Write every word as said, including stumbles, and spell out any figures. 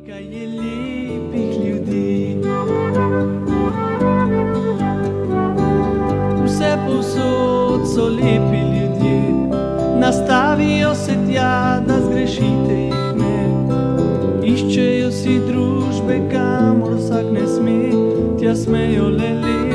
Nekaj je lepih ljudi, vse povsod so lepi ljudje, nastavijo se tja, da zgrešite jih ne. Iščejo si družbe, kamor vsak ne sme, tja smejo le lepi.